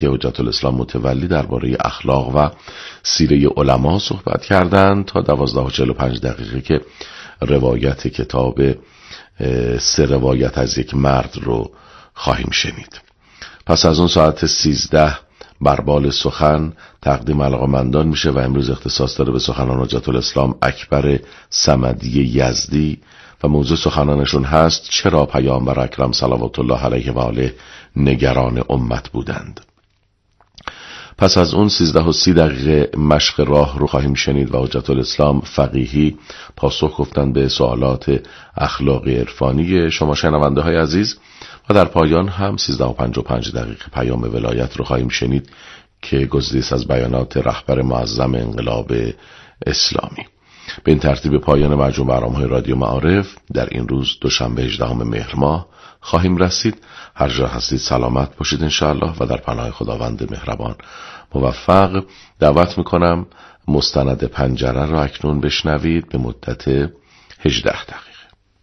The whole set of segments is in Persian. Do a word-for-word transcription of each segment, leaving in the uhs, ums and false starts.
حجت الاسلام متولی درباره اخلاق و سیره علما صحبت کردند تا دوازده و چهل و پنج دقیقه که روایت کتاب سه روایت از یک مرد رو خواهیم شنید. پس از اون ساعت سیزده بربال سخن تقدیم علاقه‌مندان میشه و امروز اختصاص داره به سخنان حجت الاسلام اکبر صمدی یزدی و موضوع سخنانشون هست چرا پیامبر اکرم صلوات الله علیه و آله نگران امت بودند. پس از اون سیزده و سی دقیقه مشق راه رو خواهیم شنید و حجت الاسلام فقیهی پاسخ گفتن به سوالات اخلاقی عرفانی شما شنونده های عزیز و در پایان هم سیزده و پنج و پنج دقیقه پیام ولایت رو خواهیم شنید که گزیده‌ای از بیانات رهبر معظم انقلاب اسلامی. به این ترتیب پایان مجموع برنامه‌های رادیو معارف در این روز دوشنبه هجدهم مهر ماه خواهیم رسید. هر جا هستید سلامت باشید انشاءالله و در پناه خداوند مهربان موفق. دعوت میکنم مستند پنجره را اکنون بشنوید به مدت هجده دقیقه.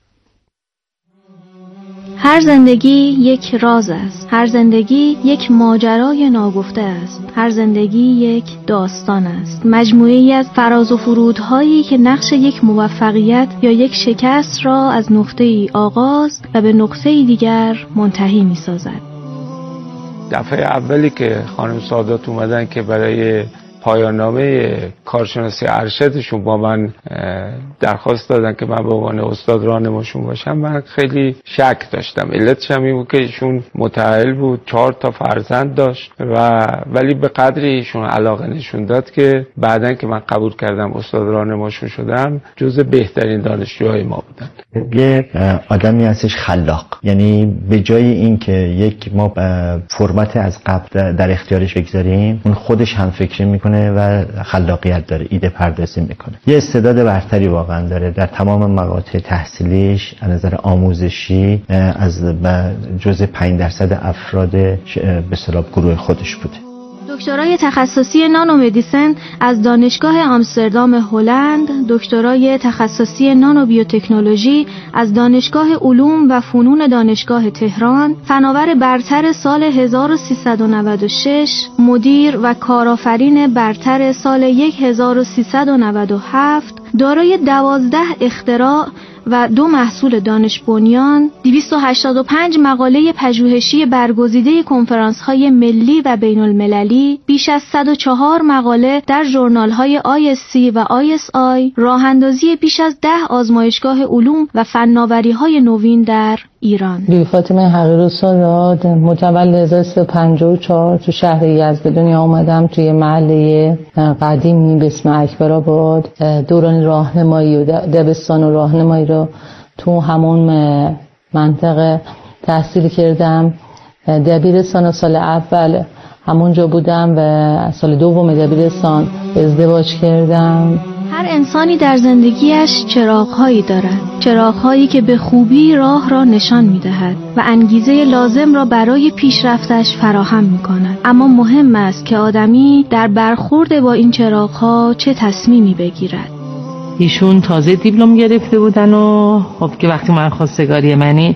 هر زندگی یک راز است، هر زندگی یک ماجرای ناگفته است، هر زندگی یک داستان است، مجموعه‌ای از فراز و فرودهایی که نقش یک موفقیت یا یک شکست را از نقطه‌ای آغاز و به نقطه‌ای دیگر منتهی می‌سازد. دفعه اولی که خانم سادات اومدن که برای پایان نامه کارشناسی ارشدشون با من درخواست دادن که من به عنوان استاد راهنماشون باشم، من خیلی شک داشتم. علتش هم این بود که ایشون متأهل بود، چهار تا فرزند داشت و ولی به قدری ایشون علاقه نشون داد که بعدن که من قبول کردم استاد راهنماشون شدم جز بهترین دانشجوهای ما بودن. یه آدمی هستش خلاق، یعنی به جای این که یک ما فرمت از قبل در اختیارش بگذاریم اون خودش هم فکری میکنه و خلاقیت داره، ایده پردازی میکنه. یه استعداد برتری واقعا داره در تمام مقاطع تحصیلیش از نظر آموزشی از جزء پنج درصد افراد به اصطلاح گروه خودش بوده. دکترای تخصصی نانو مدیسن از دانشگاه آمستردام هلند، دکترای تخصصی نانو بیوتکنولوژی از دانشگاه علوم و فنون دانشگاه تهران، فناور برتر سال هزار و سیصد و نود و شش، مدیر و کارآفرین برتر سال هزار و سیصد و نود و هفت، دارای دوازده اختراع و دو محصول دانش بنیان، دویست و هشتاد و پنج مقاله پژوهشی برگزیده کنفرانس‌های ملی و بین‌المللی، بیش از صد و چهار مقاله در ژورنال‌های آی اس سی و آی اس آی، راه‌اندازی بیش از ده آزمایشگاه علوم و فناوری‌های نوین در ایران. بی فاطمه حقیر سادات، متولد هزار و سیصد و پنجاه و چهار تو شهر یزد دنیا آمدم، توی محله قدیمی به اسم اکبرآباد. دوران راهنمایی و دبستان و راهنمایی رو تو همون منطقه تحصیل کردم. دبیرستان سال اول همونجا بودم و سال دوم دبیرستان ازدواج کردم. هر انسانی در زندگیش چراغ‌هایی دارد، چراغ‌هایی که به خوبی راه را نشان می‌دهد و انگیزه لازم را برای پیشرفتش فراهم می‌کند. اما مهم است که آدمی در برخورد با این چراغ‌ها چه تصمیمی بگیرد. ایشون تازه دیپلم گرفته بودن و خب که وقتی من خواستگاری منی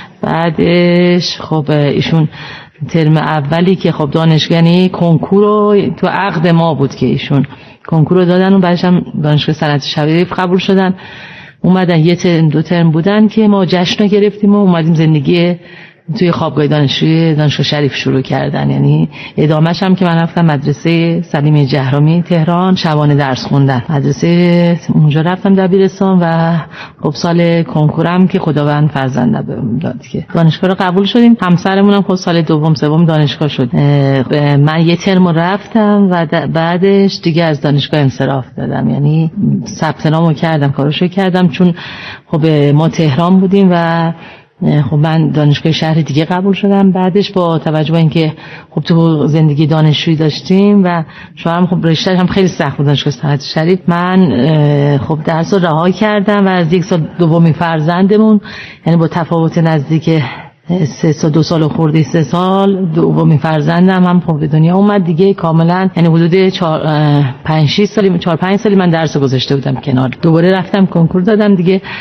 بعدش خب ایشون ترم اولی که خب دانشگاهی کنکور رو تو عقد ما بود که ایشون کنکور رو دادن و بعدش هم دانشگاه صنعت شریف قبول شدن. اومدن یه ترم دو ترم بودن که ما جشن گرفتیم و اومدیم زندگی توی خوابگاه دانشجوی دانشگاه شریف شروع کردن. یعنی ادامهش هم که من رفتم مدرسه سلیم جهرامی تهران شبانه درس خوندن، مدرسه اونجا رفتم دبیرستان و خب سال کنکورم که خداوند فرزند بهم داد که دانشگاه رو قبول شدیم. همسرمون هم خب سال دوم سوم دانشگاه شد. من یه ترم رفتم و بعدش دیگه از دانشگاه انصراف دادم، یعنی ثبت نامو کردم، کارشو کردم، چون خب ما تهران بودیم و خب من دانشگاه شهر دیگه قبول شدم. بعدش با توجه به اینکه خب تو زندگی دانشجویی داشتیم و شوهرم خب رشته‌اش هم خیلی سخت بود دانشگاه صنعت شریف، من خب درس رو رها کردم و از یک سال دومی فرزندمون، یعنی با تفاوت نزدیک سه سال دو سال خورده سه سال دومی فرزندم هم خب به دنیا اومد دیگه کاملا، یعنی حدود چهار پنج شش سالی چهار پنج سالی من درس گذاشته بودم کنار. دوباره رفتم کنکور دادم دیگه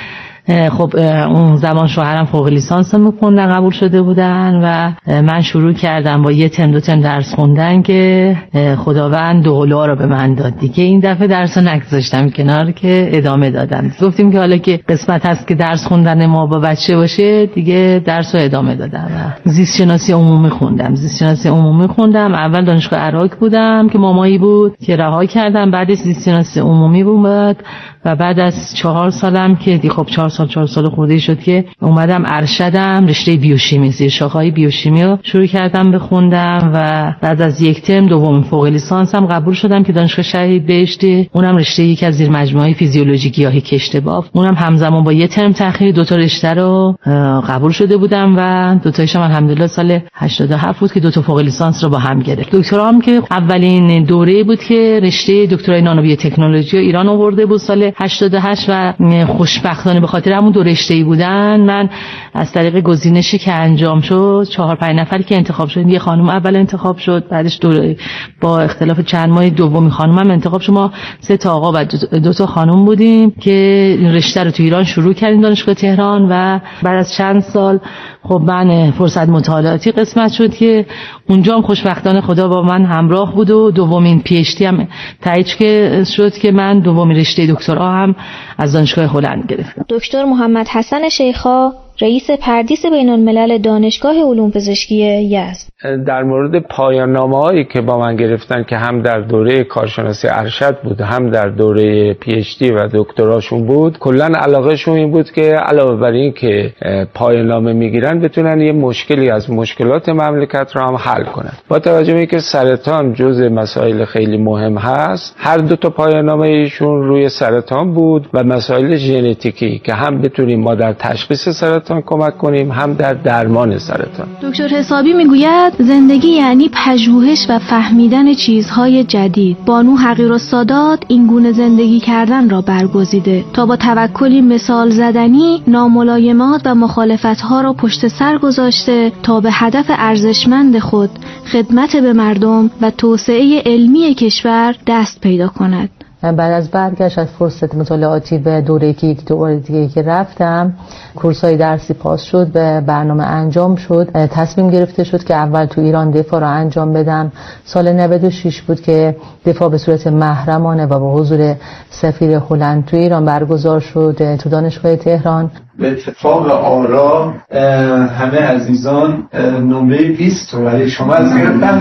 خب اون زمان شوهرم فوق لیسانس می‌خوندن، قبول شده بودن و من شروع کردم با یه ترم دو ترم درس خوندن که خداوند دولا رو به من داد دیگه. این دفعه درس رو نگذاشتم کنار که ادامه دادم. گفتیم که حالا که قسمت هست که درس خوندن ما با بچه باشه دیگه درس رو ادامه دادم. زیست شناسی عمومی خوندم. زیست شناسی عمومی خوندم. اول دانشگاه عراق بودم که مامایی بود که رها کردم، بعد زیست شناسی عمومی بود و بعد از چهار سالم که دی خب چهار سال چهار سال خورده شد که اومدم ارشدم رشته بیوشیمی، زیر شاخه‌های بیوشیمی رو شروع کردم بخوندم و بعد از یک ترم دوم فوق لیسانسم قبول شدم که دانشگاه شهید بهشتی، اونم رشته یکی از زیر مجموعه فیزیولوژی گیاهی کشت باف، اونم همزمان با یه ترم تأخیر دو تا رشته رو قبول شده بودم و دو تایش هم الحمدلله سال هشتاد و هفت بود که دو تا فوق لیسانس رو با هم گرفت. دکترام که اولین دوره بود که رشته دکترای نانو بیوتکنولوژی ایران آورده بود سال هشتاد و هشت و خوشبختانه به خاطر همون دو رشته‌ای بودن من از طریق گزینشی که انجام شد چهار پنج نفری که انتخاب شد، یه خانم اول انتخاب شد، بعدش دو با اختلاف چند ماه دومی خانمم انتخاب شد. ما سه تا آقا و دو تا خانم بودیم که رشته رو تو ایران شروع کردیم دانشگاه تهران و بعد از چند سال خب من فرصت مطالعاتی قسمت شد که اونجا هم خوشبختانه خدا با من همراه بود و دومین پی اچ دی هم تایید شد که من دومین رشته دکترا هم از دانشگاه هلند گرفتم. دکتر محمد حسن شیخا، رئیس پردیس بین الملل دانشگاه علوم پزشکی یزد. در مورد پایان نامه‌هایی که با من گرفتن که هم در دوره کارشناسی ارشد بود هم در دوره پی اچ دی و دکتراشون بود، کلا علاقهشون این بود که علاوه بر این که پایان نامه میگیرن بتونن یه مشکلی از مشکلات مملکت رو هم حل کنن. با توجه به اینکه سرطان جزء مسائل خیلی مهم هست، هر دو تا پایان نامه ایشون روی سرطان بود و مسائل ژنتیکی که هم بتونیم ما در تشخیص سرطان کمک کنیم هم در درمان سرطان. دکتر حسابی میگوید زندگی یعنی پژوهش و فهمیدن چیزهای جدید. بانو حقیرالسادات این گونه زندگی کردن را برگزیده تا با توکلی مثال زدنی ناملایمات و مخالفت‌ها را پشت سر گذاشته تا به هدف ارزشمند خود خدمت به مردم و توسعه علمی کشور دست پیدا کند. بعد از برگشت از فرصت مطالعاتی به دوره که یک دوره دیگه که رفتم، کورسای درسی پاس شد، به برنامه انجام شد، تصمیم گرفته شد که اول تو ایران دفاع را انجام بدم. سال نود و شش بود که دفاع به صورت محرمانه و با حضور سفیر هلند تو ایران برگزار شد تو دانشگاه تهران. به اتفاق آرا همه عزیزان نمره بیست رو برای شما از گرفتن.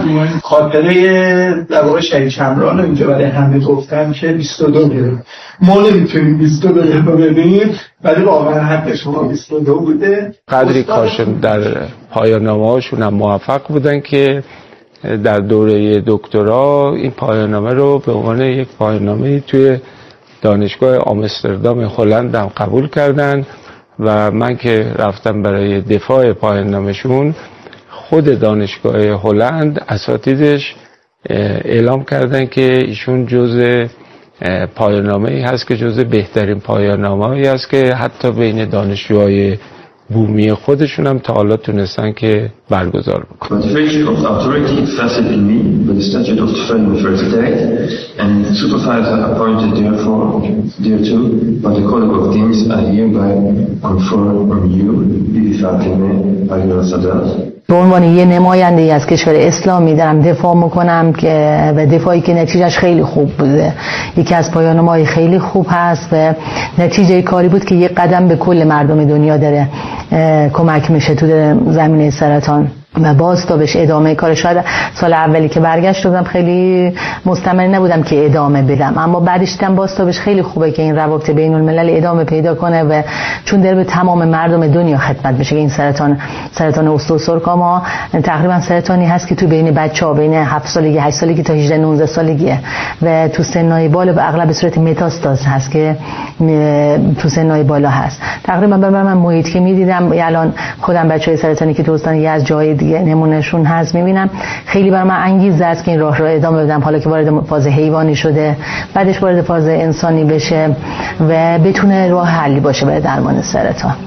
خاطره در واقع شهید شمران اینجا برای همه گفتن که بیست و دو گرفت. ما نمیتونیم بیست و دو رو بدیم ولی واقعا حق شما بیست و دو بوده. قدری کارشون در پایان نامه هاشون هم موفق بودن که در دوره دکترا این پایان نامه رو به عنوان یک پایان نامه توی دانشگاه آمستردام هلند هم قبول کردن و من که رفتم برای دفاع پایان نامه‌شون، خود دانشگاه هلند اساتیدش اعلام کردن که ایشون جزء پایان نامه‌ای هست که جزء بهترین پایان نامه‌ای هست که حتی بین دانشجوهای بومی خودشون هم تا حالا تونستن که برگزار بکنن. Motivation of authority vested in me by the statute of the Federal University and supervisor appointed therefore thereto by the College of Deans I hereby confer on you, Bibi Fatemeh Aghirazadeh. به عنوان یه نماینده ای از کشور اسلامی دارم دفاع میکنم که و دفاعی که نتیجهش خیلی خوب بوده. یکی از پایان‌نامه‌های خیلی خوب هست و نتیجه کاری بود که یه قدم به کل مردم دنیا داره کمک میشه تو زمینه سرطان و باز تا بهش ادامه کار. شاید سال اولی که برگشت بودم خیلی مستمر نبودم که ادامه بدم، اما بعدش دیدم باز تا بهش خیلی خوبه که این روابط بین الملل ادامه پیدا کنه و چون در به تمام مردم دنیا خدمت بشه. این سرطان سرطان استوسرکاما تقریبا سرطانی هست که تو بین بچه‌ها بین هفت سالگی هشت سالگی تا هجده نوزده سالگیه و تو سنای بالا به اغلب به صورت متاستاز هست که تو سنای بالا هست. تقریبا به من محیط که می‌دیدم الان خودم بچه‌های سرطانی که تو استان یزد جای دیگه نمونهشون هست می‌بینم، خیلی برای من انگیزه است که این راه رو ادامه بدم. حالا که وارد فاز حیوانی شده، بعدش وارد فاز انسانی بشه و بتونه راه حلی باشه برای درمان سرطان.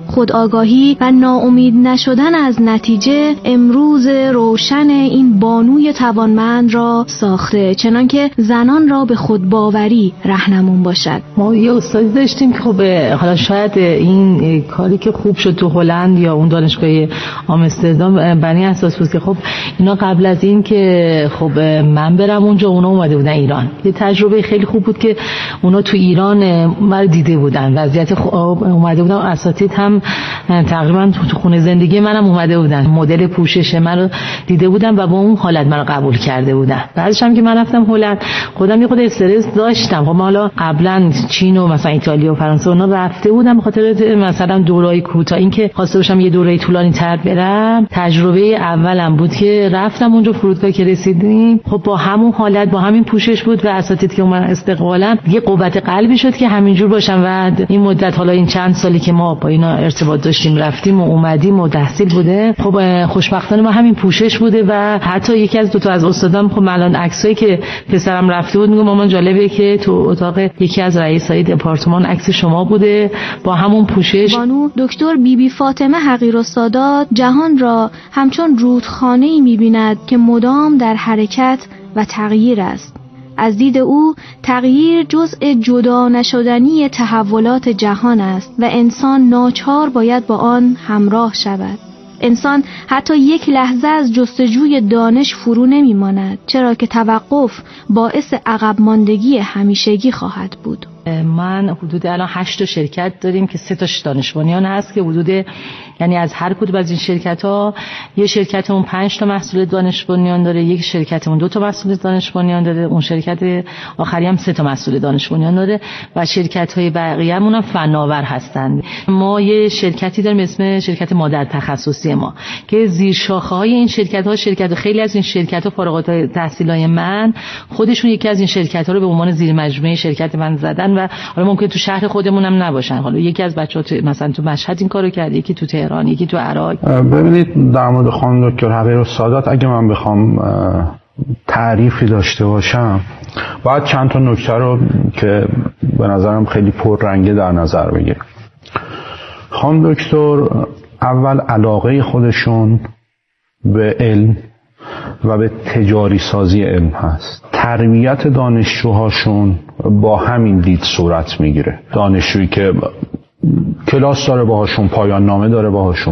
خودآگاهی و ناامید نشدن از نتیجه امروز روشن این بانوی توانمند را ساخته، چنانکه زنان را به خودباوری راهنمون باشد. ما یه استادی داشتیم که خب حالا شاید این کاری که خوب شد تو هلند یا اون دانشگاه آمستردام بنی اساس بود که خب اینا قبل از این که خب من برم اونجا اونا اومده بودن ایران. یه تجربه خیلی خوب بود که اونا تو ایران من دیده بودن، وضعیت خوب اومده بودن، اساتید هم تقریبا تو خونه زندگی منم اومده بودن، مدل پوشش من رو دیده بودن و با اون حالت منو قبول کرده بودن. بعدش هم که من رفتم هلند خودم یه خود استرس داشتم. خب حالا قبلا چین و مثلا ایتالیا و فرانسه اونا رفته بودم به خاطر مثلا دورای کوتاه، این که خواسته باشم یه دوره طولانی تر برم. تجربه اولم بود که رفتم اونجا فرودگاه که رسیدیم خب با همون حالت با همین پوشش بود و اساتید که اومدن استقبالم یه قوت قلبی شد که همینجور باشم. و این مدت حالا این چند سالی که ما با اینا ارتباط داشتیم رفتیم و اومدیم و تحصیل بوده، خب خوشبختانه ما همین پوشش بوده. و حتی یکی از دو تا از استادام خب الان عکسایی که پسرم رفته بود میگم مامان جالبه که تو اتاق یکی از رئیسای دپارتمان عکس شما بوده با همون پوشش. بانو دکتر بی بی فاطمه حقیرالسادات جهان را همچون رودخانه‌ای می‌بیند که مدام در حرکت و تغییر است. از دید او تغییر جزء جدا نشدنی تحولات جهان است و انسان ناچار باید با آن همراه شود. انسان حتی یک لحظه از جستجوی دانش فرو نمی‌ماند، چرا که توقف باعث عقب ماندگی همیشگی خواهد بود. من حدود الان هشت تا شرکت داریم که سه تاش دانش بنیان هست که حدود یعنی از هر کدوم از این شرکت ها یه شرکتمون پنج تا محصول دانش بنیان داره، یک شرکتمون دو تا محصول دانش بنیان داره، اون شرکت آخری هم سه تا محصول دانش بنیان داره و شرکت های بقیه‌مون هم فناور هستند. ما یه شرکتی داریم اسم شرکت مادر تخصصی ما که زیر شاخه های این شرکت ها شرکت خیلی از این شرکت ها فارغ التحصیلای من خودشون یکی از این شرکت ها رو به عنوان زیر مجموعه شرکت من زدن و حالا ممکن تو شهر خودمون هم نباشن. حالا یکی از بچه‌ها تو مثلا تو مشهد این کارو کرده، یکی تو تهران، یکی تو عراق. ببینید در مورد خانم دکتر حقیرالسادات اگه من بخوام تعریفی داشته باشم باید چند تا نکته رو که به نظرم خیلی پررنگه در نظر بگیریم. خانم دکتر اول علاقه خودشون به علم و به تجاری سازی علم هست. تربیت دانشجوهاشون با همین دید صورت میگیره. دانشجویی که کلاس داره باهاشون، پایان نامه داره باهاشون.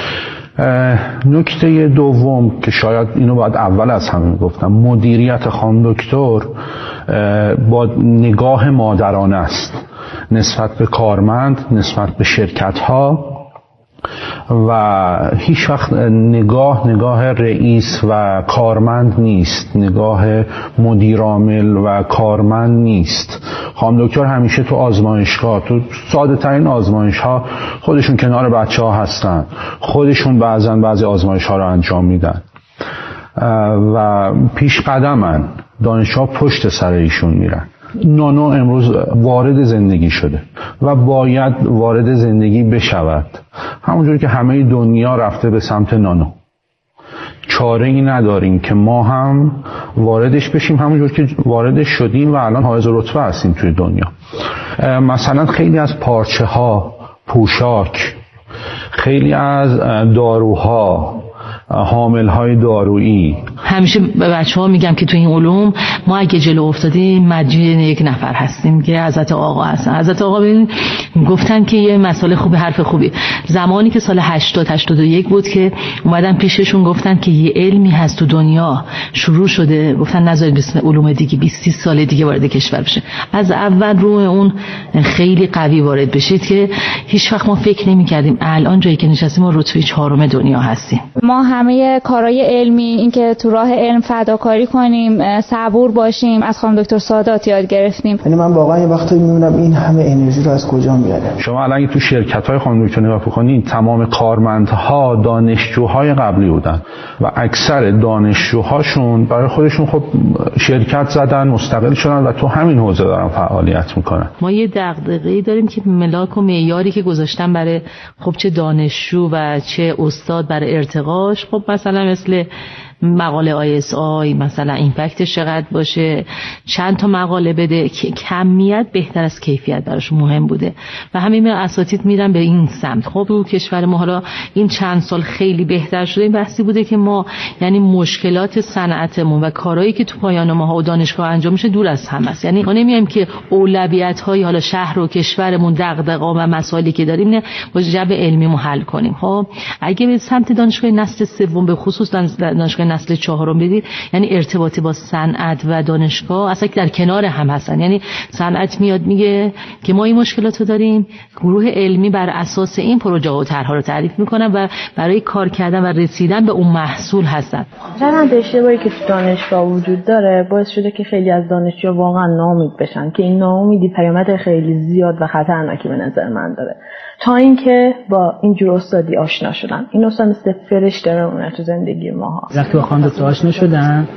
نکته دوم که شاید اینو باید اول از همه گفتم، مدیریت خانم دکتر با نگاه مادرانه است نسبت به کارمند، نسبت به شرکت ها و هیچ وقت نگاه نگاه رئیس و کارمند نیست، نگاه مدیرعامل و کارمند نیست. خانم دکتر همیشه تو آزمایشگاه، تو ساده ترین آزمایش ها خودشون کنار بچه ها هستن، خودشون بعضن بعضی آزمایش ها رو انجام میدن و پیش قدمن، دانشجوها پشت سر ایشون میرن. نانو امروز وارد زندگی شده و باید وارد زندگی بشود، همونجور که همه دنیا رفته به سمت نانو. چاره ای نداریم که ما هم واردش بشیم همونجور که واردش شدیم و الان حائز رتبه هستیم توی دنیا. مثلا خیلی از پارچه ها، پوشاک، خیلی از داروها، حامل های دارویی. همیشه به بچه ها میگم که تو این علوم ما اگه جلو افتادیم مدیون یک نفر هستیم که حضرت آقا هستن. حضرت آقا ببین گفتن که یه مسئله خوبی، حرف خوبی. زمانی که سال هشتاد هشتاد و یک بود که اومدن پیششون گفتن که یه علمی هست تو دنیا شروع شده، گفتن نذارید اسم علوم دیگه بیست سال دیگه وارد کشور بشه، از اول روی اون خیلی قوی وارد بشید که هیچ وقت ما فکر نمی‌کردیم الان جایی که نشستیم ما رتبه چهارم دنیا هستیم. ما همه کارهای علمی، این که تو راه علم فداکاری کنیم، صبور باشیم، از خانم دکتر سادات یاد گرفتیم. یعنی من واقعا یه وقتی میبینم این همه انرژی رو از کجا میاره. شما الان تو شرکت‌های خانم دکتر نگاه بکنید، تمام کارمندها دانشجوهای قبلی بودن و اکثر دانشجوهاشون برای خودشون خب شرکت زدن، مستقل شدن و تو همین حوزه دارن فعالیت میکنن. ما یه دغدغه‌ای داریم که ملاک و معیاری که گذاشتن برای خب چه دانشجو و چه استاد برای ارتقاش، خب مثلا مثل مقاله آی اس آی مثلا ایمپکتش چقدر باشه، چند تا مقاله بده که کمیت بهتر از کیفیت براش مهم بوده و همین اساتید میرن به این سمت. خب تو کشور ما حالا این چند سال خیلی بهتر شده. این بحثی بوده که ما یعنی مشکلات صنعتمون و کارهایی که تو پایان ماها و دانشگاه انجام میشه دور از هم است. یعنی ما نمیایم که اولویت‌های حالا شهر و کشورمون دغدغه‌ها و مسائلی که داریم نه با جنبه علمی حل کنیم. خب اگه به سمت دانشگاه نسل سوم به خصوص دانشگاه نسل چهارم بدید، یعنی ارتباطی با صنعت و دانشگاه اصلا در کنار هم هستن. یعنی صنعت میاد میگه که ما این مشکلاتو داریم، گروه علمی بر اساس این پروژه و طرح‌ها رو تعریف میکنن و برای کار کردن و رسیدن به اون محصول هستن. چند اشتباهی که تو دانشگاه وجود داره باعث شده که خیلی از دانشجوها واقعا ناامید بشن که این ناامیدی پیامد خیلی زیاد و خطرناکی به نظر من داره، تا اینکه با اینجور استادی آشنا شدن. این استاد مثل فرشته بمونه تو زندگی ماها. وقتی با خانم دکتر آشنا شدن،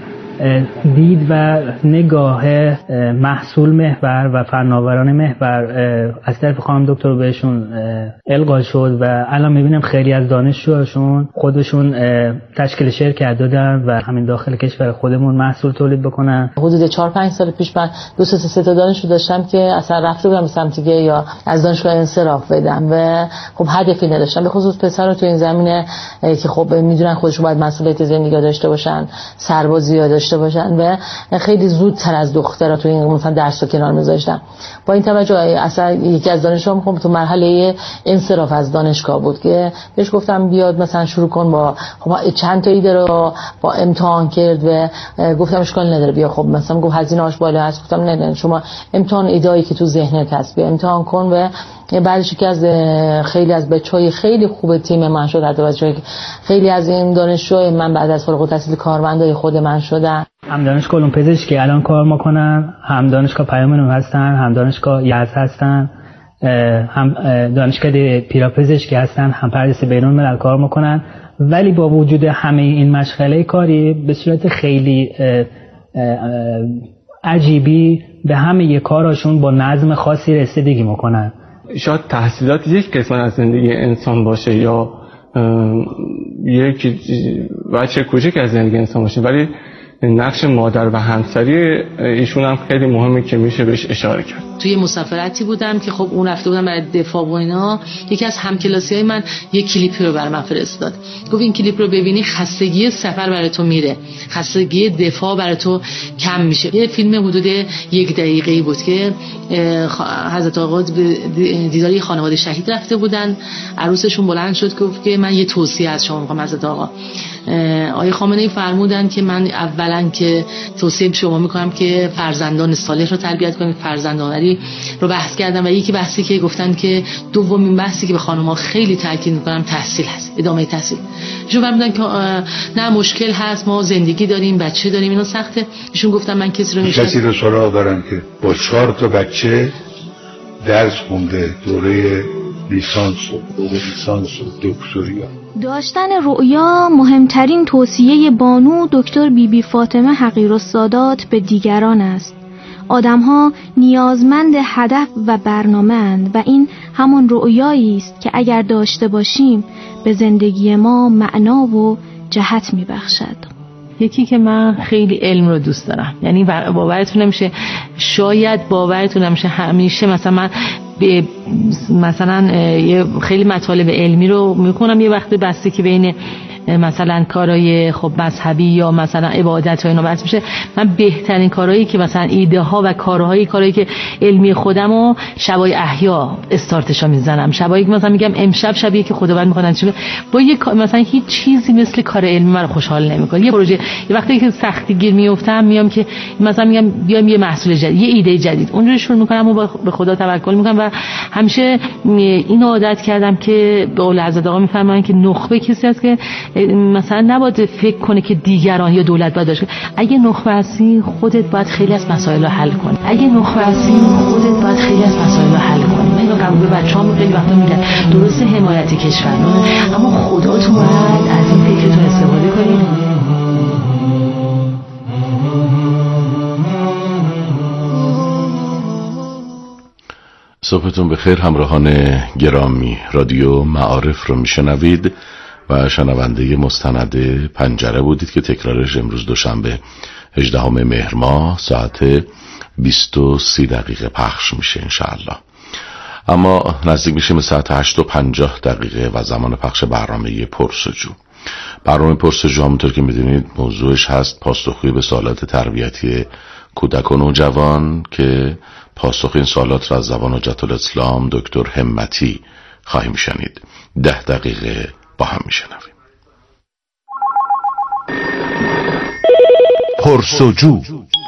دید و نگاه محصول محور و فناوران محور از طرف خانم دکتر بهشون القا شد و الان میبینم خیلی از دانشجوهاشون خودشون تشکیل شرکت دادن و همین داخل کشور خودمون محصول تولید بکنن. حدود چهار پنج سال پیش من دو سه سه تا دانشجو داشتم که اصلا رفته بودم به سمت دیگه یا از دانشگاه انصراف بدم و خب هدفی نداشتم، به خصوص پسرا تو این زمینه که خب میدونن خودشون باید مسئولیت زندگی داشته باشن، سربازی داشته باشن و خیلی زودتر از دخترها تو این مثلا درس رو کنار میذاشتن. با این توجه اصلا یکی از دانشجوام خب تو مرحله انصراف از دانشگاه بود که بهش گفتم بیاد مثلا شروع کن با خب چند تا ایده رو با امتحان کرد و گفتم اشکال نداره بیا. خب مثلا گفت هزینه‌اش بالا هست، گفتم نه نه شما امتحان ایده‌ای که تو ذهنت هست بیا امتحان کن و بعدش که از خیلی از بچهای خیلی خوب تیم من شد، حتی بچهای خیلی از این دانشجوهای من بعد از فارغ التحصیل کارمندای خود من شدن. هم دانشگاه علوم پزشکی الان کار میکنن، هم دانشگاه پیام نور هستن، هم دانشگاه یزد هستن، هم دانشگاه پیراپزشکی هستن، هم پردیس بین‌الملل کار میکنن. ولی با وجود همه این مشغله کاری به صورت خیلی عجیبی به همه کاراشون با نظم خاصی رسیدگی میکنن. شاید تحصیلات یک قسمت از زندگی انسان باشه یا یک بچه کوچک از زندگی انسان باشه، ولی نقش مادر و همسری ایشون هم خیلی مهمه که میشه بهش اشاره کرد. توی مسافرتی بودم که خب اون رفته بودم برای دفاع و اینا، یکی از همکلاسی‌های من یک کلیپی رو برام فرستاد، گفت این کلیپ رو ببینی خستگی سفر برای تو میره، خستگی دفاع برای تو کم میشه. یه فیلم حدود یک دقیقه‌ای بود که حضرت آقا به دیدار خانواده شهید رفته بودن، عروسشون بلند شد گفت که من یه توصیه از شما می‌خوام حضرت آقا. آقای خامنه‌ای فرمودن که من اولا که توصیه شما میکنم که فرزندان صالح رو تربیت کنید، فرزندآوری رو بحث کردم و یکی بحثی که گفتن که دومین بحثی که به خانم‌ها خیلی تاکید میکنم تحصیل هست، ادامه تحصیل. ایشون فرمودن که نه مشکل هست، ما زندگی داریم، بچه داریم، اینا سخته. ایشون گفتن من کسی رو میشناسم کسی رو سراغ دارم که با چهار تا بچه درس خونده، دوره لیسانس و دوره لیسانس و دکتریا. داشتن رؤیا مهمترین توصیه بانو دکتر بی بی فاطمه حقیرالسادات به دیگران است. آدم‌ها نیازمند هدف و برنامه‌اند و این همان رؤیایی است که اگر داشته باشیم به زندگی ما معنا و جهت می‌بخشد. یکی که من خیلی علم رو دوست دارم، یعنی باورتون نمیشه، شاید باورتون نمیشه همیشه مثلا من به مثلا یه خیلی مطالب علمی رو میکنم، یه وقتی بسته که بین مثلا کارهای خب مذهبی یا مثلا عبادت و اینا بحث میشه، من بهترین کارهایی که مثلا ایده ها و کارهایی کارهایی که علمی خودمو شبای احیا استارتشو میزنم، شبایی که مثلا میگم امشب شبیه که خداوند میخواد چه با یه مثلا هیچ چیزی مثل کار علمی من خوشحال نمیکنه. یه پروژه یه وقتی که سختی گیر میافتم میام که مثلا میگم بیام یه محصول جدید، یه ایده جدید اونجوری شروع میکنم و به خدا توکل میکنم و همیشه این عادت کردم که به قول حضرت آقا میفرمایند که نخبه کسی است که مثلا نباید فکر کنه که دیگران یا دولت باید داشته. اگه نخبه هستی خودت باید خیلی از مسائل رو حل کنی. اگه نخبه هستی خودت باید خیلی از مسائل رو حل کنی. من اینو قبول به بچه‌هام خیلی وقتا میگم درسته حمایت کشور، اما خدا تو باید از این فکرتون استفاده کنید. صبحتون بخیر همراهان گرامی، رادیو معارف رو میشنوید و شنونده مستند پنجره بودید که تکرارش امروز دوشنبه هجدهم مهر ماه ساعت بیست و سی دقیقه پخش میشه انشاءالله. اما نزدیک میشیم به ساعت هشت و پنجاه دقیقه و زمان پخش برنامه پرسجو. برنامه پرسجو همونطور که میدونید موضوعش هست پاسخگویی به سوالات تربیتی کودک و نوجوان که پاسخ این سوالات را از زبان حجت الاسلام دکتر همتی خواهیم شنید. ده دقیقه با هم میشنویم. پرسجو.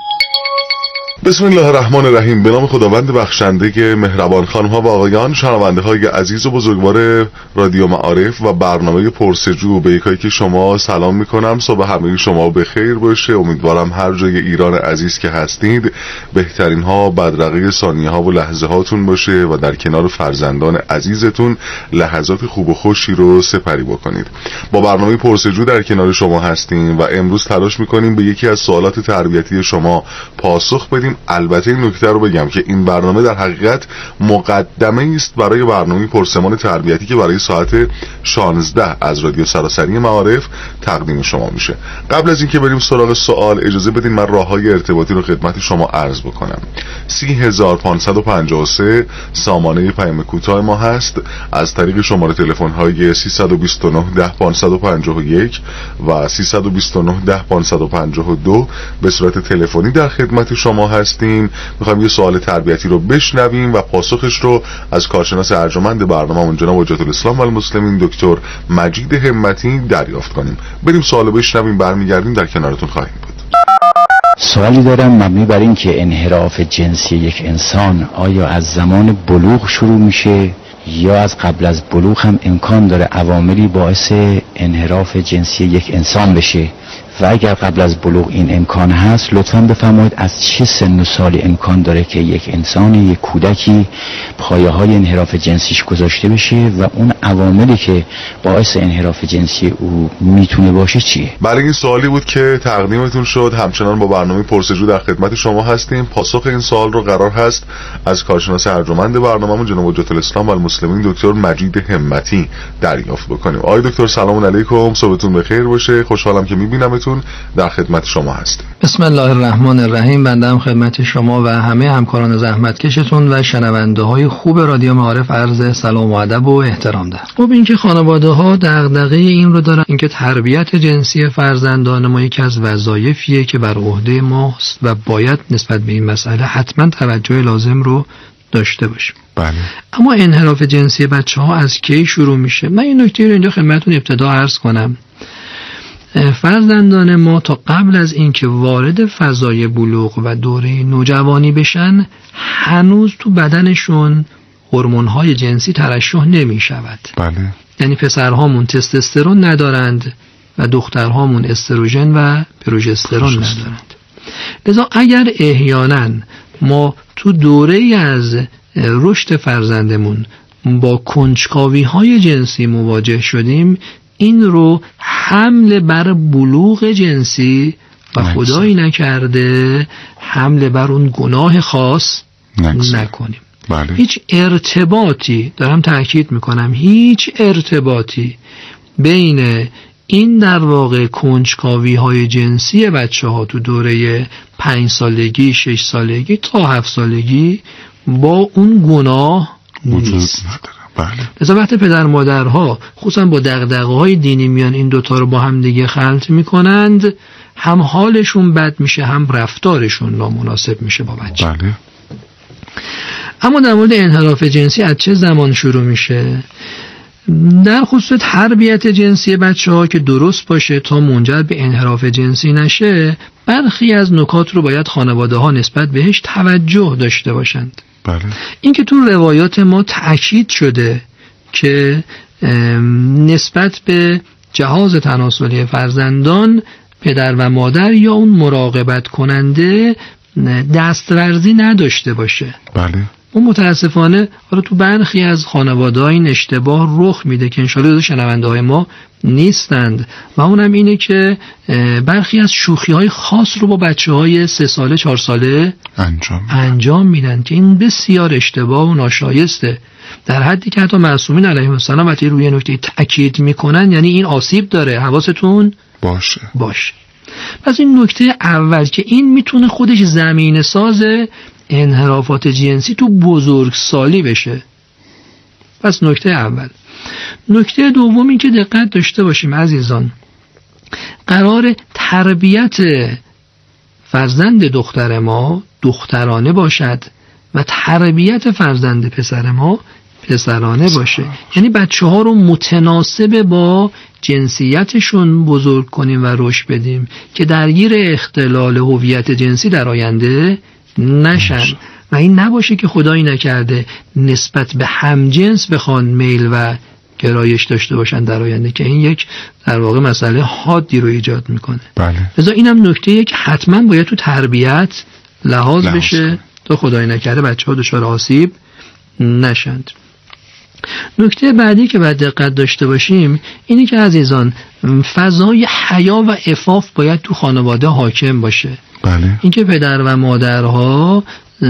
بسم الله الرحمن الرحیم. به نام خداوند بخشنده مهربان. خانم ها و آقایان، شنونده های عزیز و بزرگوار رادیو معارف و برنامه پرسجو، به یکایی که شما سلام میکنم. صبح همه شما بخیر باشه. امیدوارم هر جای ایران عزیز که هستید بهترین ها بدرقه ثانیه ها و لحظه هاتون باشه و در کنار فرزندان عزیزتون لحظات خوب و خوشی رو سپری بکنید. با برنامه پرسجو در کنار شما هستیم و امروز تلاش میکنیم به یکی از سوالات تربیتی شما پاسخ بدیم. البته این نکته رو بگم که این برنامه در حقیقت مقدمه است برای برنامه پرسمان تربیتی که برای ساعت شانزده از رادیو سراسری معارف تقدیم شما میشه. قبل از اینکه بریم سراغ سوال اجازه بدین من راههای ارتباطی رو خدمت شما عرض بکنم. سی هزار پانصد و پنجاه و سه سامانه پیام کوتاه ما هست. از طریق شماره تلفن های سیصد و بیست و نه ده پانصد و پنجاه و یک و سیصد و بیست و نه ده پانصد و پنجاه و دو به صورت تلفنی در خدمت شما هستیم. میخوایم یه سوال تربیتی رو بشنویم و پاسخش رو از کارشناس ارجمند برنامه‌مون جناب حجت الاسلام و المسلمین دکتر مجید همتی دریافت کنیم. بریم سوالو بشنویم، برمیگردیم در کنارتون خواهیم بود. سوالی دارم مبنی بر این که انحراف جنسی یک انسان آیا از زمان بلوغ شروع میشه یا از قبل از بلوغ هم امکان داره عواملی باعث انحراف جنسی یک انسان بشه؟ و اگر قبل از بلوغ این امکان هست لطفاً بفرمایید از چه سن و سالی امکان داره که یک انسان، یک کودکی پایه های انحراف جنسیش گذاشته بشه و اون عواملی که باعث انحراف جنسی او میتونه باشه چیه؟ برای این سوالی بود که تقدیمتون شد. همچنان با برنامه پرسجو در خدمت شما هستیم. پاسخ این سوال رو قرار هست از کارشناس ارجمند برنامه‌مون جناب حجت الاسلام و المسلمین دکتر مجید همتی دریافت بکنیم. آقای دکتر سلام علیکم، صبحتون بخیر باشه. خوشحالم که میبینمتون. در خدمت شما هستیم. بسم الله الرحمن الرحیم. بنده هم خدمت شما و همه همکاران زحمتکشتون و شنونده های خوب رادیو معارف عرض سلام و ادب و احترام دارم. خب اینکه خانواده ها دغدغه این رو دارن اینکه تربیت جنسی فرزندان ما یکی از وظایفیه که بر عهده ماست و باید نسبت به این مسئله حتما توجه لازم رو داشته باشیم. بله. اما انحراف جنسی بچه‌ها از کی شروع میشه؟ من این نکته رو اینجا خدمتتون ابتدا عرض کنم. فرزندان ما تا قبل از اینکه وارد فضای بلوغ و دوره نوجوانی بشن هنوز تو بدنشون هورمون‌های جنسی ترشح نمی‌شود. بله. یعنی پسرهامون تستوسترون ندارند و دخترهامون استروژن و پروژسترون ندارند. لذا اگر احیانا ما تو دوره‌ای از رشد فرزندمون با کنجکاوی‌های جنسی مواجه شدیم، این رو حمل بر بلوغ جنسی و خدایی نکرده حمل بر اون گناه خاص نکنیم. بله. هیچ ارتباطی، دارم تأکید میکنم، هیچ ارتباطی بین این در واقع کنجکاوی های جنسی بچه ها تو دوره پنج سالگی، شش سالگی تا هفت سالگی با اون گناه نیست. بله. لذا وقتی پدر مادرها خصوصا با دغدغه‌های دینی میان این دوتا رو با هم دیگه خلط میکنند، هم حالشون بد میشه هم رفتارشون نامناسب میشه با بچه. بله. اما در مورد انحراف جنسی از چه زمان شروع میشه؟ در خصوص تربیت جنسی بچه ها که درست باشه تا منجر به انحراف جنسی نشه، برخی از نکات رو باید خانواده ها نسبت بهش توجه داشته باشند. بله. این که تو روایات ما تأکید شده که نسبت به جهاز تناسلی فرزندان پدر و مادر یا اون مراقبت کننده دستورزی نداشته باشه. بله. اون متاسفانه حالا تو برخی از خانواده‌ها این اشتباه رخ میده که انشالله شنونده‌های ما نیستند و اونم اینه که برخی از شوخی‌های خاص رو با بچه‌های سه ساله چهار ساله انجام انجام میدن که این بسیار اشتباه و ناشایسته، در حدی که حتی معصومین علیهم السلام وقتی روی نکته تاکید میکنن یعنی این آسیب داره، حواستون باشه باشه. پس این نکته اول که این میتونه خودش زمینه ساز انحرافات جنسی تو بزرگسالی بشه. پس نکته اول. نکته دوم این که دقت داشته باشیم عزیزان، قرار تربیت فرزند دختر ما دخترانه باشد و تربیت فرزند پسر ما پسرانه باشه، یعنی بچه ها رو متناسب با جنسیتشون بزرگ کنیم و رشد بدیم که درگیر اختلال هویت جنسی در آینده نشن و این نباشه که خدایی نکرده نسبت به همجنس بخوان میل و گرایش داشته باشن در آینده که این یک در واقع مسئله حادی رو ایجاد میکنه. بله. لذا اینم نکته یک حتما باید تو تربیت لحاظ, لحاظ بشه تا خدایی نکرده بچه ها دچار آسیب نشند. نکته بعدی که باید دقت داشته باشیم اینی که عزیزان فضای حیا و عفاف باید تو خانواده حاکم باشه. بله. اینکه پدر و مادرها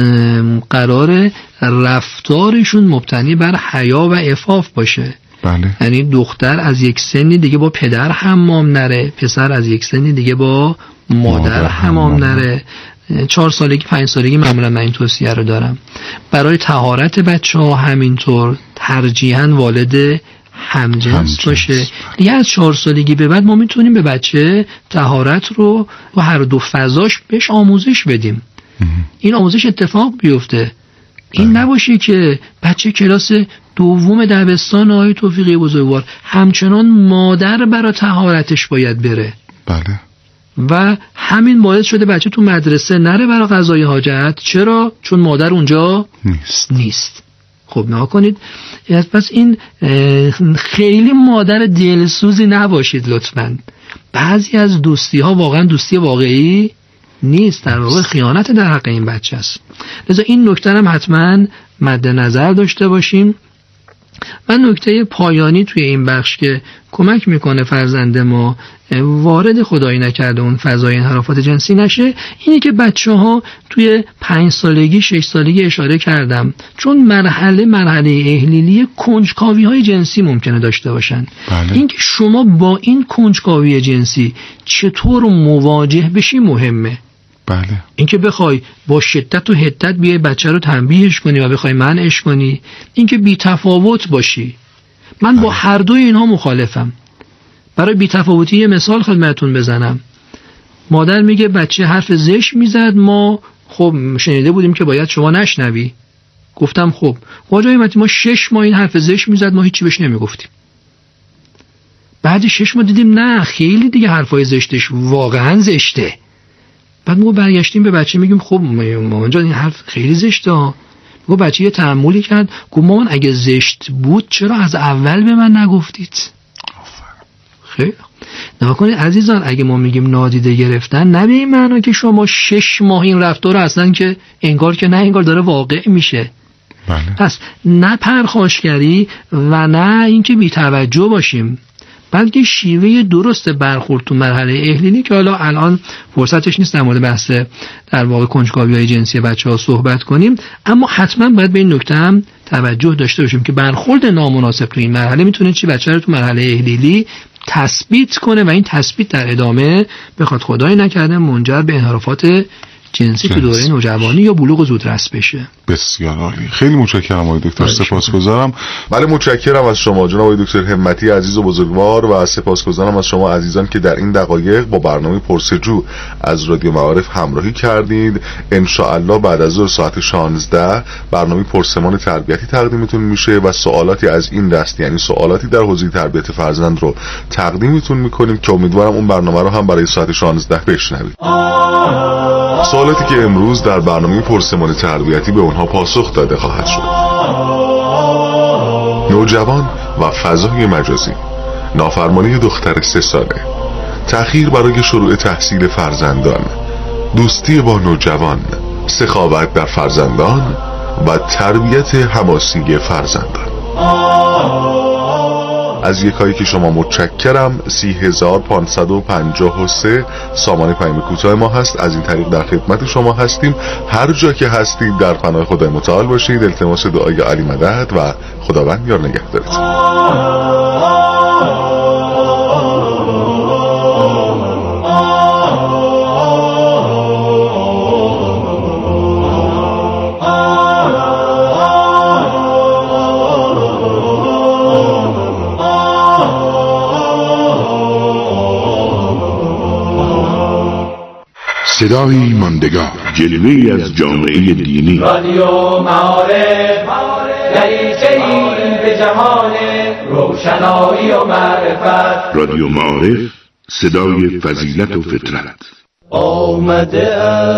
قرار رفتارشون مبتنی بر حیا و عفاف باشه. بله. یعنی دختر از یک سنی دیگه با پدر حمام نره، پسر از یک سنی دیگه با مادر, مادر حمام نره. چهار سالگی پنج سالگی معمولا من این توصیه رو دارم. برای طهارت بچه ها همینطور ترجیحاً والد همجنس باشه. دیگه از چهار سالگی به بعد ما میتونیم به بچه طهارت رو و هر دو فضاش بهش آموزش بدیم. این آموزش اتفاق بیفته. این نباشه که بچه کلاس دوم دبستان آقای توفیقی بزرگوار همچنان مادر برای طهارتش باید بره. بله. و همین باعث شده بچه تو مدرسه نره برای قضای حاجت. چرا؟ چون مادر اونجا نیست. نیست. خب نها کنید. پس این خیلی مادر دلسوزی نباشید لطفاً. بعضی از دوستی ها واقعا دوستی واقعی نیست، در واقع خیانت در حق این بچه است. لذا این نکته هم حتما مد نظر داشته باشیم. و نکته پایانی توی این بخش که کمک میکنه فرزند ما وارد خدایی نکرده اون فضای انحرافات جنسی نشه اینی که بچه ها توی پنج سالگی شش سالگی اشاره کردم چون مرحله مرحله احلیلی کنجکاوی های جنسی ممکنه داشته باشن. بله. اینکه شما با این کنجکاوی جنسی چطور مواجه بشی مهمه. بله. اینکه بخوای با شدت و حدت بیای بچه رو تنبیهش کنی و بخوای منعش کنی، اینکه بی تفاوت باشی. من با هر دوی اینها مخالفم. برای بی تفاوتی یه مثال خدمتتون بزنم. مادر میگه بچه حرف زشت میزد، ما خب شنیده بودیم که باید شما نشنوی. گفتم خب واجه ما شش ماه این حرف زشت میزد، ما هیچی بهش نمیگفتیم. بعد شش ماه دیدیم نه خیلی دیگه حرفای زشتش واقعا زشته. بعد ما برگشتیم به بچه میگیم خب مامان جان این حرف خیلی زشته ها. میگه بچه یه تأملی کرد، گفت مامان اگه زشت بود چرا از اول به من نگفتید؟ خیلی نگاه کنید عزیزان، اگه ما میگیم نادیده گرفتن نه به این معنا که شما شش ماه این رفتار اصلا که انگار که نه انگار داره واقع میشه. بله. پس نه پرخاشگری و نه اینکه بی‌توجه باشیم، بلکه شیوه درست برخورد تو مرحله احلیلی که حالا الان فرصتش نیست در مورد بحث در واقع کنجکاوی‌های جنسی بچه‌ها صحبت کنیم، اما حتما باید به این نکته هم توجه داشته باشیم که برخورد نامناسب تو این مرحله میتونه چی بچه رو تو مرحله احلیلی تثبیت کنه و این تثبیت در ادامه بخواد خدای نکرده منجر به انحرافات جنسی تو دوره نوجوانی یا بلوغ زودرس بشه. بسیار عالی. خیلی متشکرم آقای دکتر، سپاسگزارم. بله متشکرم از شما جناب آقای دکتر همتی عزیز و بزرگوار و سپاسگزارم از شما عزیزان که در این دقایق با برنامه پرسجو از رادیو معارف همراهی کردید. ان شاء الله بعد از ظهر ساعت شانزده برنامه پرسمان تربیتی تقدیمتون میشه و سوالاتی از این دست یعنی سوالاتی در حوزه تربیت فرزند رو تقدیمتون میکنیم که امیدوارم اون برنامه رو هم برای ساعت شانزده بشنوید. سوالاتی که امروز در برنامه پرسمان تربیتی به اونها پاسخ داده خواهد شد. نوجوان و فضای مجازی، نافرمانی دختر سه ساله، تأخیر برای شروع تحصیل فرزندان، دوستی با نوجوان، سخاوت در فرزندان، و تربیت حماسی فرزندان. از یکایی که شما متشکرم. سی هزار پانصد و پنجاه و سه سامان پیام کوتاه ما هست. از این طریق در خدمت شما هستیم. هر جا که هستید در پناه خدای متعال باشید. التماس دعای علی مدد و خداوند یار نگهدارتون. صدای ماندگار، جلوه‌ای از جامعه دینی. رادیو معارف، دریچه‌ای به جهان روشنایی و معرفت. رادیو معارف، صدای فضیلت و فطرت. آمده